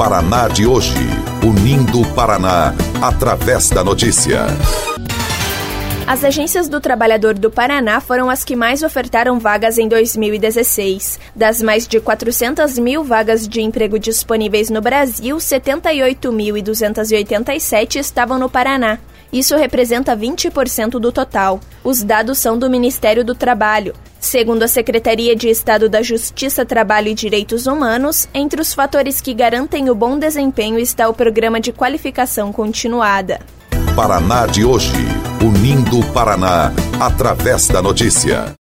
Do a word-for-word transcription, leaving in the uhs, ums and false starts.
Paraná de hoje, unindo o Paraná através da notícia. As agências do trabalhador do Paraná foram as que mais ofertaram vagas em dois mil e dezesseis. Das mais de quatrocentas mil vagas de emprego disponíveis no Brasil, setenta e oito mil duzentas e oitenta e sete estavam no Paraná. Isso representa vinte por cento do total. Os dados são do Ministério do Trabalho. Segundo a Secretaria de Estado da Justiça, Trabalho e Direitos Humanos, entre os fatores que garantem o bom desempenho está o Programa de Qualificação Continuada. Paraná de hoje, unindo o Paraná através da notícia.